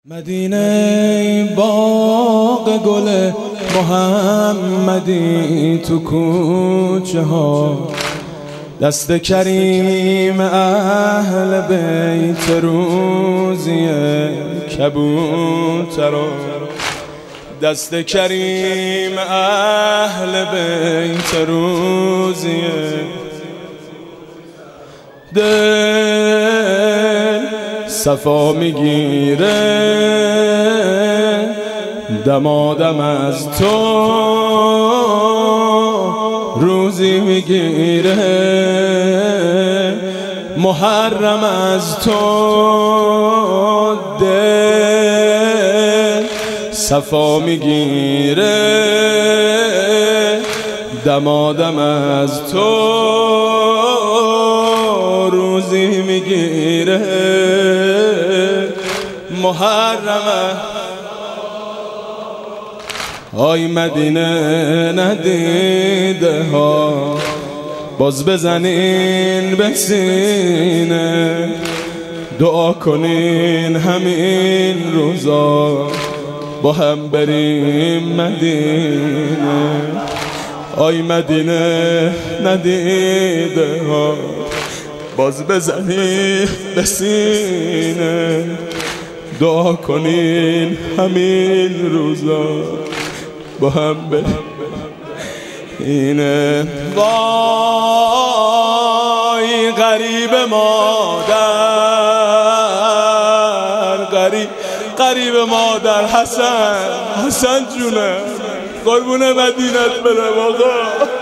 مدینه باغ گل محمدی تو کوچه ها، دست کریم اهل بیت روزی کبوترا، دست کریم اهل بیت روزی دل صفا میگیره دمادم از تو روزی میگیره، محرم از تو دل صفا میگیره، دمادم از تو روزی میگیره، محرمه. آی مدینه ندیده ها، باز بزنین به سینه، دعا کنین همین روزا با هم بریم مدینه. آی مدینه ندیده ها، باز بزنین به سینه، دعا کنین همین روزا با هم بریم اینه. وای غریب مادر، غریب مادر، حسن جونه قربون مدینت برم آقا.